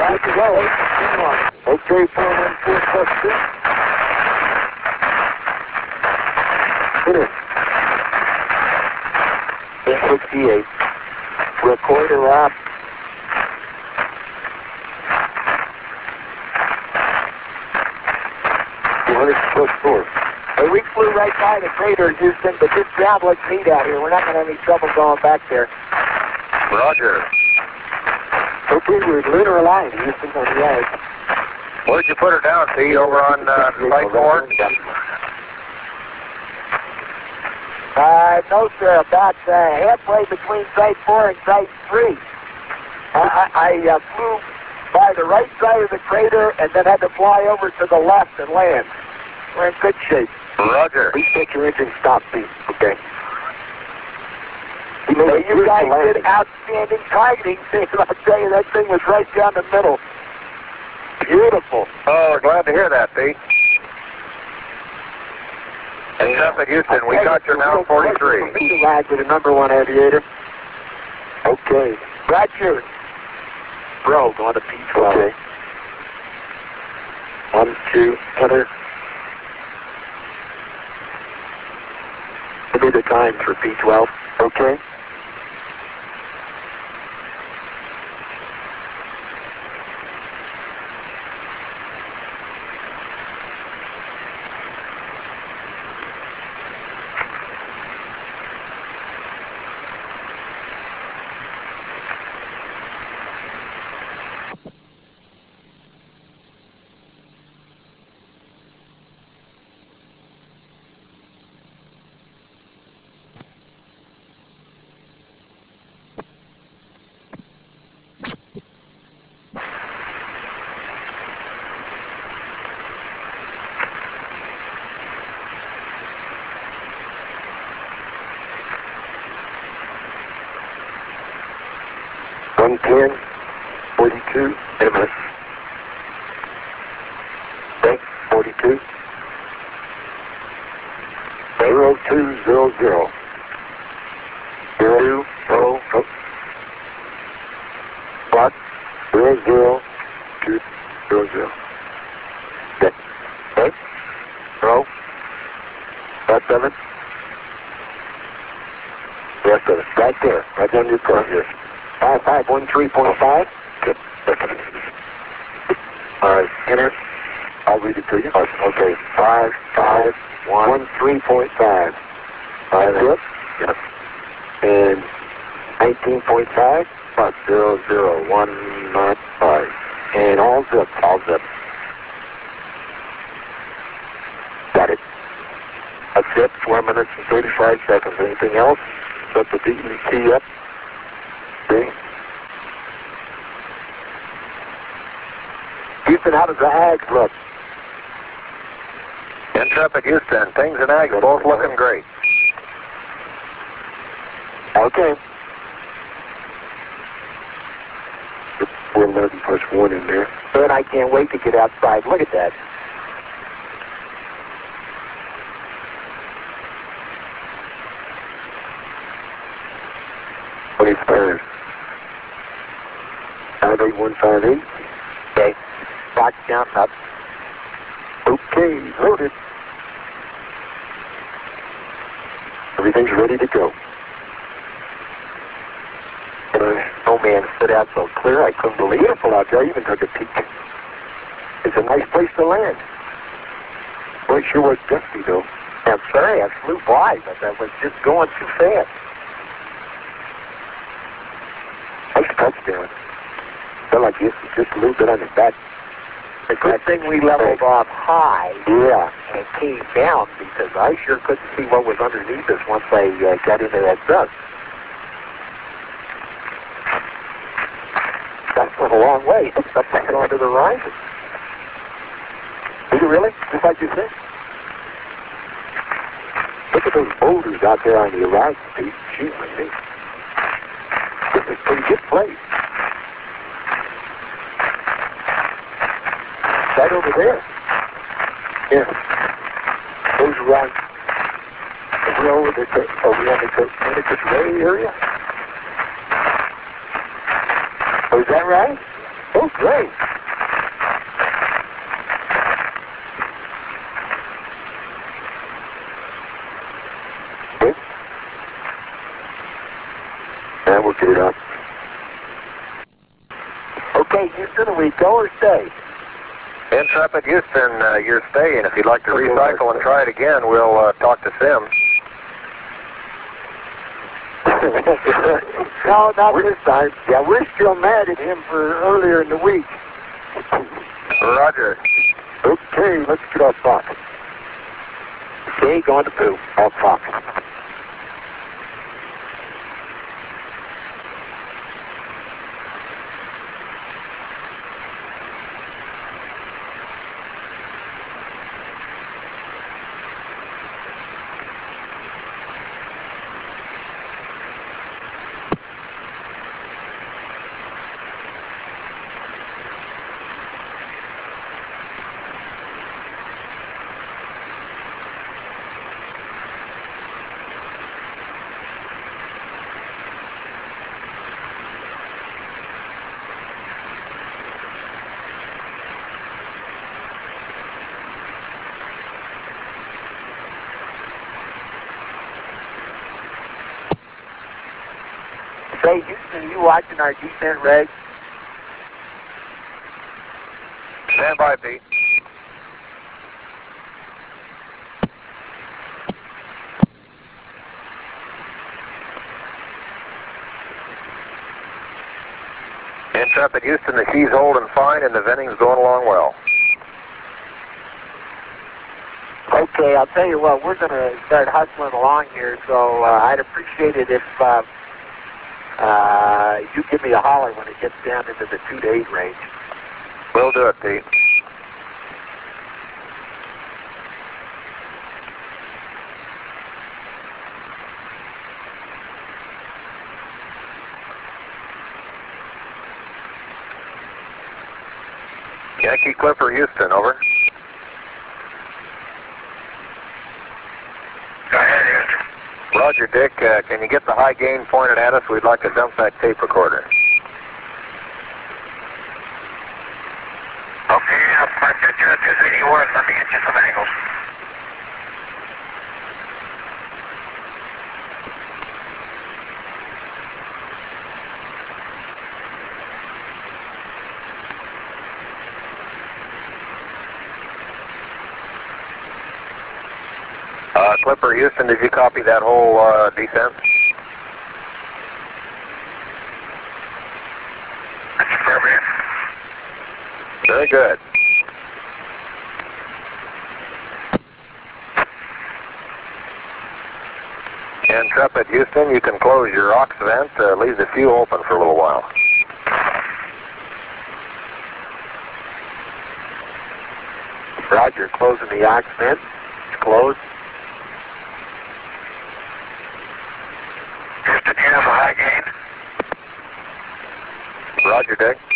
Back to go. Okay, 414 plus 2. Finish. 1068. Recorder lap. Hey, we flew right by the crater, Houston, but this ground looks neat out here. We're not going to have any trouble going back there. Roger. Okay, we're lunar aligned, Houston, on the edge. Where'd you put her down, Pete? Over on Site 4? No, sir, about halfway between Site 4 and Site 3. I flew by the right side of the crater and then had to fly over to the left and land. We're in good shape. Roger. Please take your engine stop, Pete. Okay. You guys did outstanding timing. I'll tell you, that thing was right down the middle. Beautiful. Oh, we're glad to hear that, Pete. And Traffic Houston, we got you now 43. Ride with the #1 aviator. Okay. Roger. Bro, going to P12. Okay. 1, 2, enter. Give me the times for P12. Okay. $110, 42, MS. Thanks, 42. 0200. 02, Block 00200. Okay. Okay. Row. Rest of it. Rest of it. Right there. Right on your car here. 5513.5. Good. All right, enter. I'll read it to you. Okay, 5513.5. 5 hit. Yes. And 19.5. Plus 00195. And all zip. All zip. Got it. That's it. 4 minutes and 35 seconds. Anything else? Set the DET up. See? Houston, how does the ag look? In Traffic Houston, things in ag are both looking great. Okay. 411 plus 1 in there. And I can't wait to get outside. Look at that. What is third? 58158. Okay. Box down up. Okay, loaded. Everything's ready to go. No man stood out so clear, I couldn't believe it. Beautiful out there. I even took a peek. It's a nice place to land. Boy, it sure was dusty, though. I'm sorry, I flew by, but I was just going too fast. Nice touchdown. Felt like just a little bit on the back. The good thing we leveled off high. Yeah. And came down because I sure couldn't see what was underneath us once I got into that dust. That went a long way. That's going to the horizon. Did you really? Just like you said? Look at those boulders out there on the horizon, Pete. Gee, man. This is a pretty good place. Right over there. Yeah. Those rocks. Over on the Connecticut Ray area. Oh, is that right? Oh, great. Okay. And we'll get it up. Okay, Houston, are we go or stay? Intrepid Houston, you're staying. If you'd like to recycle and try it again, we'll talk to Sim. No, not this time. Yeah, we're still mad at him for earlier in the week. Roger. Okay, let's get off Fox. Okay, going to poop. Off Fox. Say, Houston, you watching our descent reg? Stand by, Pete. Intrepid Houston, the key's holding fine and the venting's going along well. Okay, I'll tell you what, we're going to start hustling along here, so I'd appreciate it if you give me a holler when it gets down into the 2 to 8 range. We'll do it, Pete. Yankee Clipper Houston, over. Go ahead, Houston. Roger, Dick. Can you get the high gain pointed at us? We'd like to dump that tape recorder. Okay, I'll park that 281. Let me get you some angles. Clipper Houston, did you copy that whole descent? That's affirmative. Very good. Intrepid Houston, you can close your aux vent. Leave the fuel open for a little while. Roger, closing the aux vent. It's closed. Houston, you have a high gain? Roger, Dick.